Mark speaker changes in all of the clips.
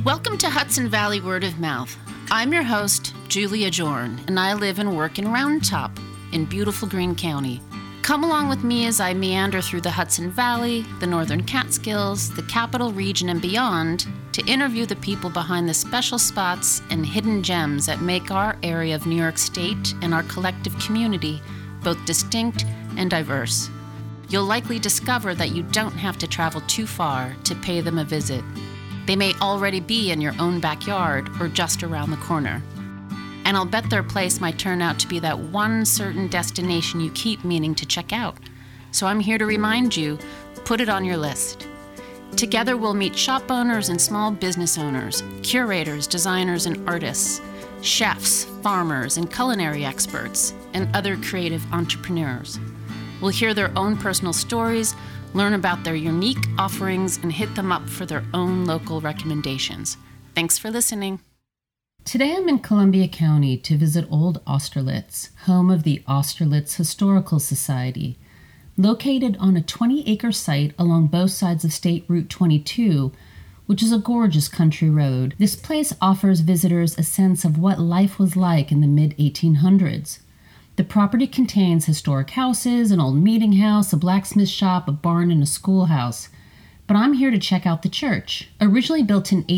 Speaker 1: Welcome to Hudson Valley Word of Mouth. I'm your host, Julia Jorn, and I live and work in Round Top in beautiful Greene County. Come along with me as I meander through the Hudson Valley, the Northern Catskills, the Capital Region, and beyond to interview the people behind the special spots and hidden gems that make our area of New York State and our collective community both distinct and diverse. You'll likely discover that you don't have to travel too far to pay them a visit. They may already be in your own backyard or just around the corner. And I'll bet their place might turn out to be that one certain destination you keep meaning to check out. So I'm here to remind you, put it on your list. Together we'll meet shop owners and small business owners, curators, designers, and artists, chefs, farmers, and culinary experts, and other creative entrepreneurs. We'll hear their own personal stories, learn about their unique offerings, and hit them up for their own local recommendations. Thanks for listening. Today I'm in Columbia County to visit Old Austerlitz, home of the Austerlitz Historical Society. Located on a 20-acre site along both sides of State Route 22, which is a gorgeous country road, this place offers visitors a sense of what life was like in the mid-1800s. The property contains historic houses, an old meeting house, a blacksmith shop, a barn, and a schoolhouse. But I'm here to check out the church. Originally built in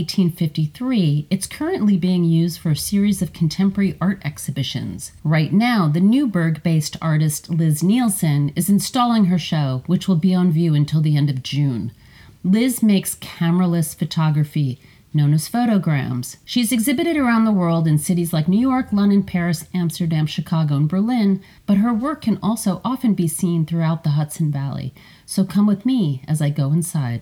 Speaker 1: 1853, it's currently being used for a series of contemporary art exhibitions. Right now, the Newburgh-based artist Liz Nielsen is installing her show, which will be on view until the end of June. Liz makes cameraless photography, known as photograms. She's exhibited around the world in cities like New York, London, Paris, Amsterdam, Chicago, and Berlin, but her work can also often be seen throughout the Hudson Valley. So come with me as I go inside.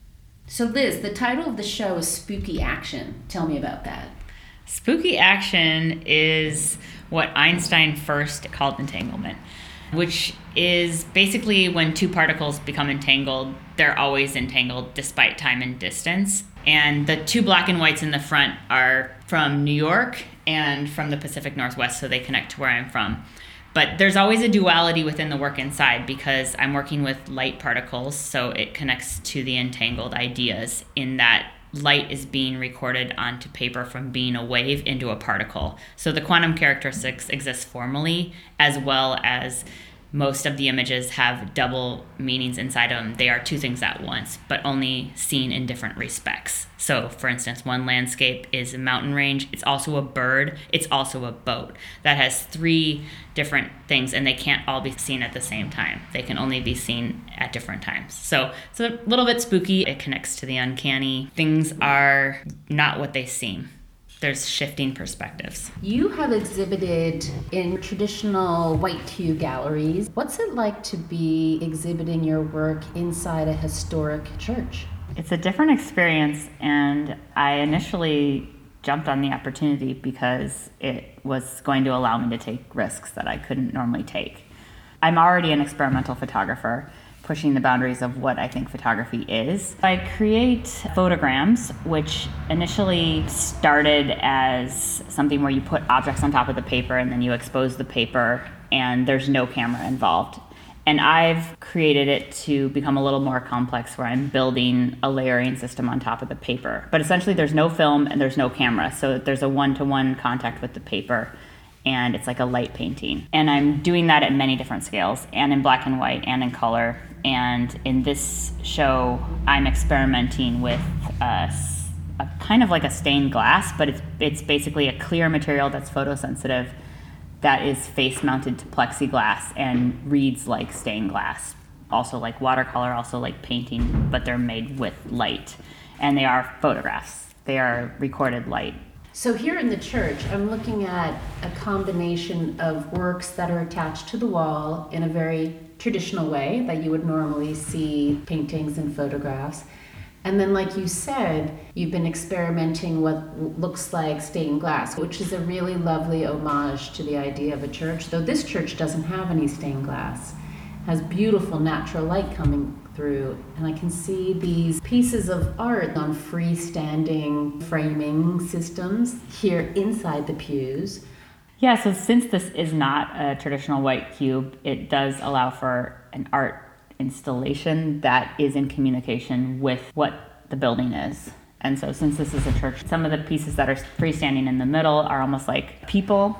Speaker 1: So Liz, the title of the show is Spooky Action. Tell me about that.
Speaker 2: Spooky action is what Einstein first called entanglement, which is basically when two particles become entangled, they're always entangled despite time and distance. And the two black and whites in the front are from New York and from the Pacific Northwest, so they connect to where I'm from. But there's always a duality within the work inside because I'm working with light particles, so it connects to the entangled ideas in that light is being recorded onto paper from being a wave into a particle. So the quantum characteristics exist formally, as well as most of the images have double meanings inside of them. They are two things at once, but only seen in different respects. So, for instance, one landscape is a mountain range. It's also a bird. It's also a boat. That has three different things, and they can't all be seen at the same time. They can only be seen at different times. So it's a little bit spooky. It connects to the uncanny. Things are not what they seem. There's shifting perspectives.
Speaker 1: You have exhibited in traditional white cube galleries. What's it like to be exhibiting your work inside a historic church?
Speaker 2: It's a different experience, and I initially jumped on the opportunity because it was going to allow me to take risks that I couldn't normally take. I'm already an experimental photographer, pushing the boundaries of what I think photography is. I create photograms, which initially started as something where you put objects on top of the paper and then you expose the paper and there's no camera involved. And I've created it to become a little more complex where I'm building a layering system on top of the paper. But essentially there's no film and there's no camera, so there's a one-to-one contact with the paper. And it's like a light painting. And I'm doing that at many different scales, and in black and white and in color. And in this show, I'm experimenting with a kind of like a stained glass, but it's basically a clear material that's photosensitive that is face-mounted to plexiglass and reads like stained glass. Also like watercolor, also like painting, but they're made with light. And they are photographs. They are recorded light.
Speaker 1: So here in the church, I'm looking at a combination of works that are attached to the wall in a very traditional way that you would normally see paintings and photographs. And then, like you said, you've been experimenting what looks like stained glass, which is a really lovely homage to the idea of a church, though this church doesn't have any stained glass. It has beautiful natural light coming through, and I can see these pieces of art on freestanding framing systems here inside the pews.
Speaker 2: Yeah, so since this is not a traditional white cube, it does allow for an art installation that is in communication with what the building is. And so since this is a church, some of the pieces that are freestanding in the middle are almost like people,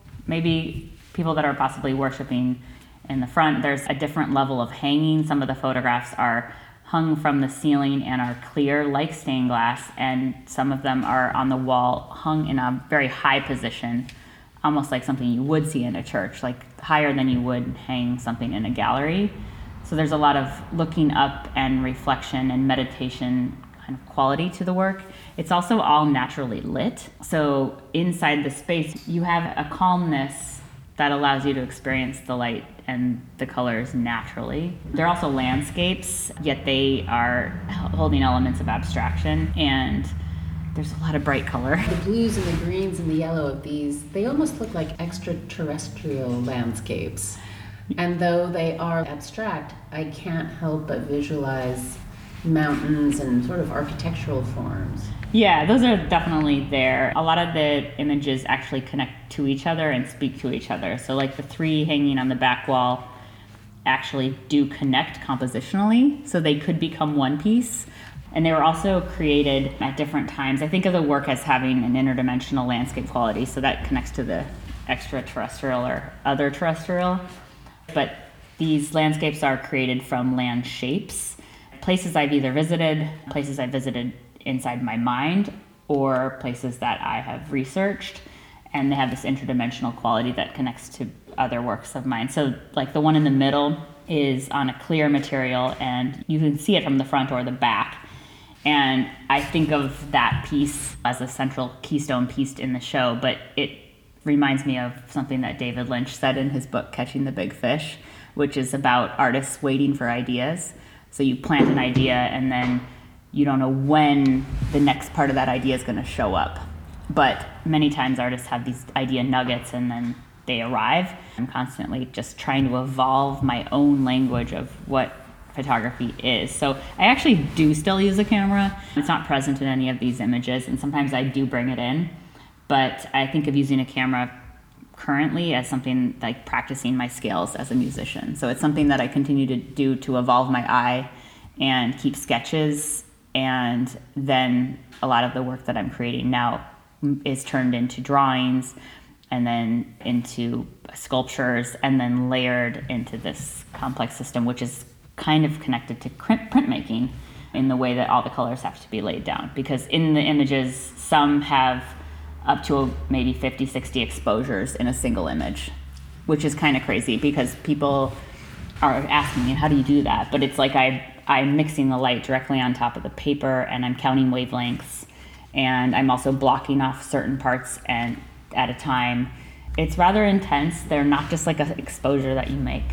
Speaker 2: maybe people that are possibly worshiping in the front. There's a different level of hanging. Some of the photographs are hung from the ceiling and are clear like stained glass, and some of them are on the wall hung in a very high position, almost like something you would see in a church, like higher than you would hang something in a gallery. So there's a lot of looking up and reflection and meditation kind of quality to the work. It's also all naturally lit. So inside the space, you have a calmness that allows you to experience the light and the colors naturally. They're also landscapes, yet they are holding elements of abstraction, and there's a lot of bright color.
Speaker 1: The blues and the greens and the yellow of these, they almost look like extraterrestrial landscapes. And though they are abstract, I can't help but visualize mountains and sort of architectural forms.
Speaker 2: Yeah, those are definitely there. A lot of the images actually connect to each other and speak to each other. So like the three hanging on the back wall actually do connect compositionally, so they could become one piece. And they were also created at different times. I think of the work as having an interdimensional landscape quality, so that connects to the extraterrestrial or other terrestrial. But these landscapes are created from land shapes. Places I've either visited, places I've visited inside my mind, or places that I have researched, and they have this interdimensional quality that connects to other works of mine. So like the one in the middle is on a clear material, and you can see it from the front or the back. And I think of that piece as a central keystone piece in the show, but it reminds me of something that David Lynch said in his book, Catching the Big Fish, which is about artists waiting for ideas. So you plant an idea, and then you don't know when the next part of that idea is going to show up. But many times artists have these idea nuggets, and then they arrive. I'm constantly just trying to evolve my own language of what photography is. So I actually do still use a camera. It's not present in any of these images, and sometimes I do bring it in. But I think of using a camera currently as something like practicing my skills as a musician. So it's something that I continue to do to evolve my eye and keep sketches, and then a lot of the work that I'm creating now is turned into drawings and then into sculptures and then layered into this complex system, which is kind of connected to printmaking in the way that all the colors have to be laid down. Because in the images, some have up to maybe 50, 60 exposures in a single image, which is kind of crazy because people are asking me, how do you do that? But it's like I'm mixing the light directly on top of the paper, and I'm counting wavelengths, and I'm also blocking off certain parts and at a time. It's rather intense. They're not just like an exposure that you make.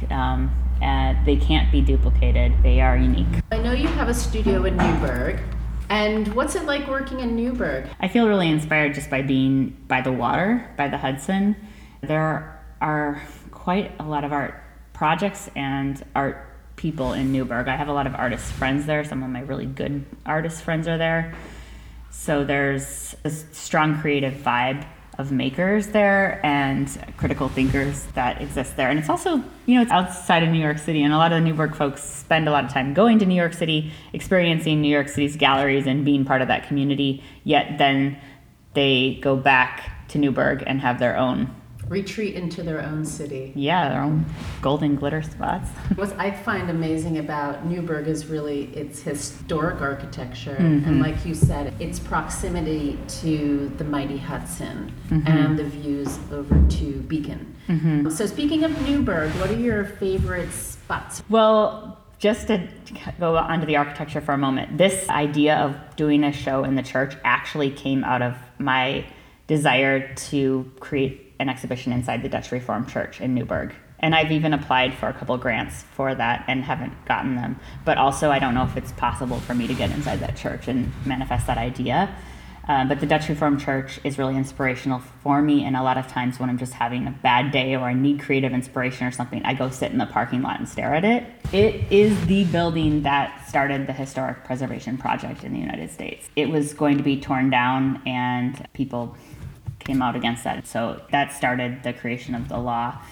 Speaker 2: They can't be duplicated. They are unique.
Speaker 1: I know you have a studio in Newburgh. And what's it like working in Newburgh?
Speaker 2: I feel really inspired just by being by the water, by the Hudson. There are quite a lot of art projects and art people in Newburgh. I have a lot of artist friends there. Some of my really good artist friends are there. So there's a strong creative vibe of makers there and critical thinkers that exist there. And it's also, it's outside of New York City, and a lot of the Newburgh folks spend a lot of time going to New York City, experiencing New York City's galleries and being part of that community, yet then they go back to Newburgh and have their own
Speaker 1: retreat into their own city.
Speaker 2: Yeah, their own golden glitter spots.
Speaker 1: What I find amazing about Newburgh is really its historic architecture, and like you said, its proximity to the mighty Hudson and the views over to Beacon. So speaking of Newburgh, what are your favorite spots?
Speaker 2: Well, just to go onto the architecture for a moment, this idea of doing a show in the church actually came out of my desire to create an exhibition inside the Dutch Reformed Church in Newburgh. And I've even applied for a couple grants for that and haven't gotten them. But also, I don't know if it's possible for me to get inside that church and manifest that idea. But the Dutch Reformed Church is really inspirational for me. And a lot of times when I'm just having a bad day or I need creative inspiration or something, I go sit in the parking lot and stare at it. It is the building that started the Historic Preservation Project in the United States. It was going to be torn down, and people came out against that. So that started the creation of the law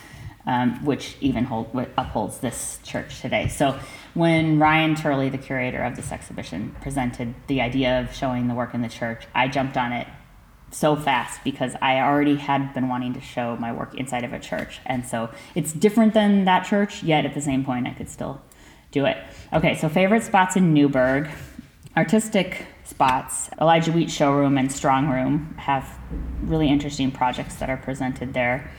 Speaker 2: which even upholds this church today. So when Ryan Turley, the curator of this exhibition, presented the idea of showing the work in the church, I jumped on it so fast because I already had been wanting to show my work inside of a church. And so it's different than that church, yet at the same point I could still do it. Okay, so favorite spots in Newburgh. Artistic spots. Elijah Wheat Showroom and Strong Room have really interesting projects that are presented there.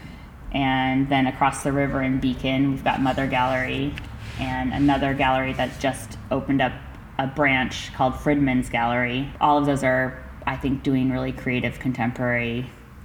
Speaker 2: And then across the river in Beacon, we've got Mother Gallery and another gallery that just opened up a branch called Fridman's Gallery. All of those are, I think, doing really creative contemporary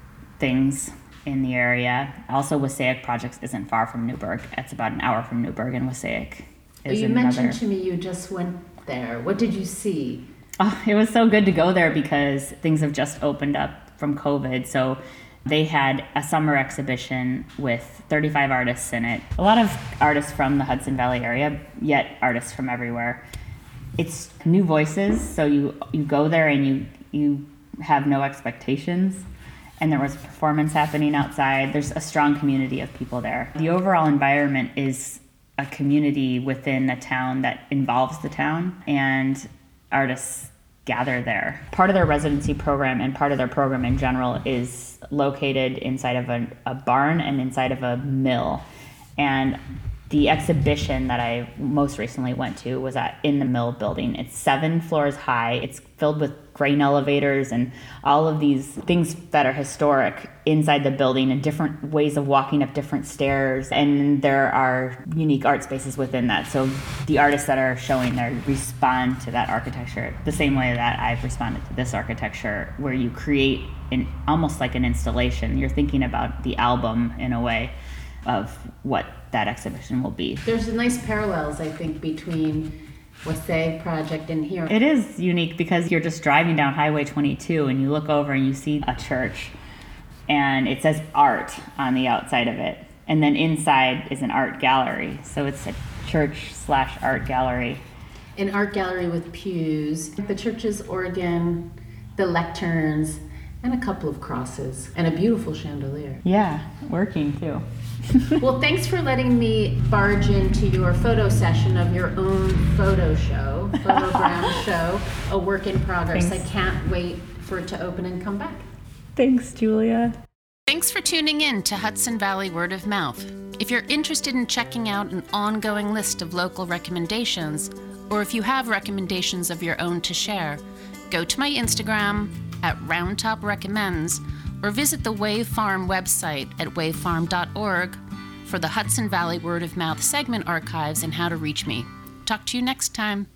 Speaker 2: things in the area. Also, Wassaic Projects isn't far from Newburgh. It's about an hour from Newburgh, and Wassaic is
Speaker 1: You mentioned to me you just went there. What did you see?
Speaker 2: Oh, it was so good to go there because things have just opened up from COVID. So they had a summer exhibition with 35 artists in it. A lot of artists from the Hudson Valley area, yet artists from everywhere. It's new voices, so you go there and you have no expectations. And there was a performance happening outside. There's a strong community of people there. The overall environment is a community within a town that involves the town, and artists gather there. Part of their residency program and part of their program in general is located inside of a barn and inside of a mill. And the exhibition that I most recently went to was in the mill building. It's 7 floors high. It's filled with grain elevators and all of these things that are historic inside the building and different ways of walking up different stairs. And there are unique art spaces within that. So the artists that are showing there respond to that architecture the same way that I've responded to this architecture, where you create almost like an installation. You're thinking about the album in a way of what that exhibition will be.
Speaker 1: There's nice parallels, I think, between Wassaic Project and here.
Speaker 2: It is unique because you're just driving down Highway 22 and you look over and you see a church and it says art on the outside of it. And then inside is an art gallery. So it's a church/art gallery.
Speaker 1: An art gallery with pews, the church's organ, the lecterns, and a couple of crosses, and a beautiful chandelier.
Speaker 2: Yeah, working too.
Speaker 1: Well, thanks for letting me barge into your photo session of your own photogram show, a work in progress.
Speaker 2: Thanks.
Speaker 1: I can't wait for it to open and come back.
Speaker 2: Thanks, Julia.
Speaker 1: Thanks for tuning in to Hudson Valley Word of Mouth. If you're interested in checking out an ongoing list of local recommendations, or if you have recommendations of your own to share, go to my Instagram at RoundTopRecommends, or visit the Wave Farm website at wavefarm.org for the Hudson Valley Word of Mouth segment archives and how to reach me. Talk to you next time.